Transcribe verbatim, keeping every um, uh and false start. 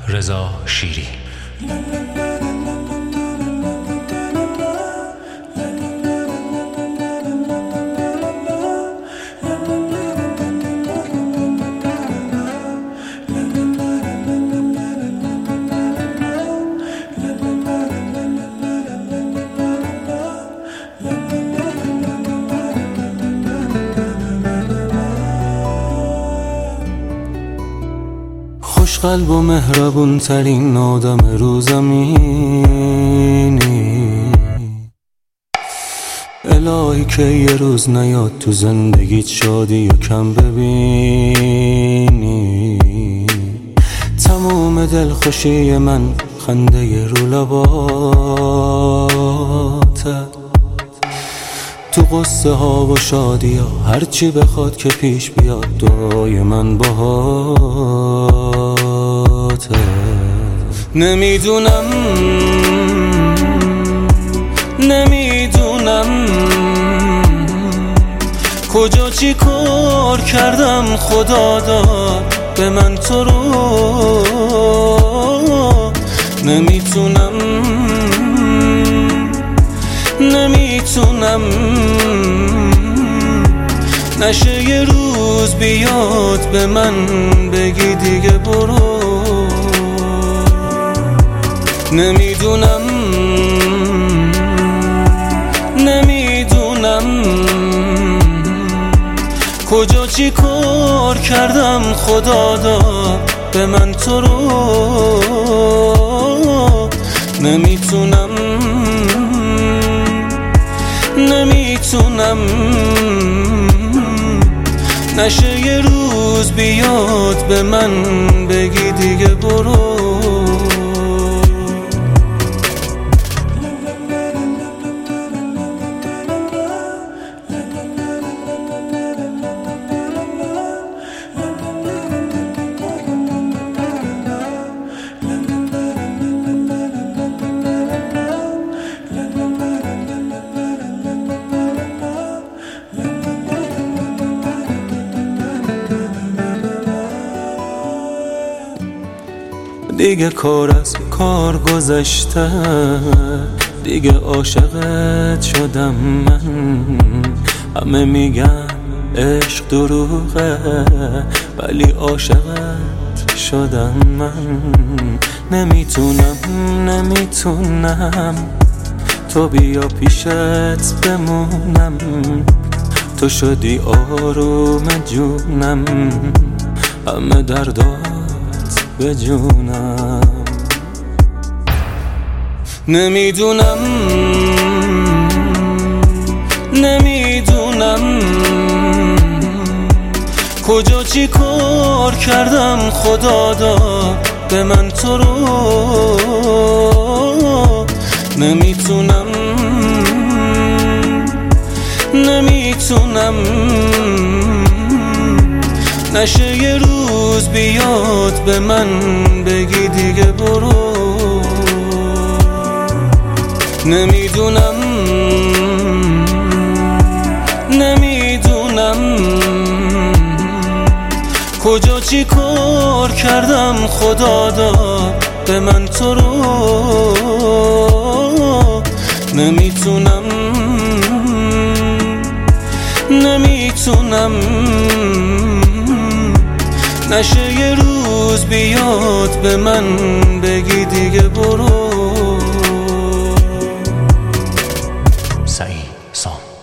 رضا شیری. خوش قلب و مهربون ترین آدم رو زمینی، الهی که یه روز نیاد تو زندگیت شادی و کم ببینی. تموم دلخوشی من خنده رو لباته، تو قصه ها و شادی ها هرچی بخواد که پیش بیاد دعای من باهاته. نمیدونم نمیدونم کجا چی کار کردم خدا داد به من تو رو. نمیتونم نمیتونم نشه یه روز بیاد به من بگی دیگه برو. نمیدونم نمیدونم کجا چی کار کردم خدا داد به من تو رو. نمیتونم نمیتونم نشه یه روز بیاد به من بگی دیگه برو. دیگه کار از کار گذشته، دیگه عاشقت شدم من. همه میگن عشق دروغه ولی عاشقت شدم من. نمیتونم نمیتونم تو بیا پیشت بمونم، تو شدی آروم جونم، همه دردات به جونم. نمیدونم نمیدونم کجا چی کار کردم خدا داد به من تو رو. نمیتونم نمیتونم نشه یه روز بیاد به من بگی دیگه برو. نمیدونم نمیدونم کجا چی کار کردم خدا داد به من تو رو. نمیتونم نمیتونم نشه یه روز بیاد به من بگی دیگه برو. سعید سام.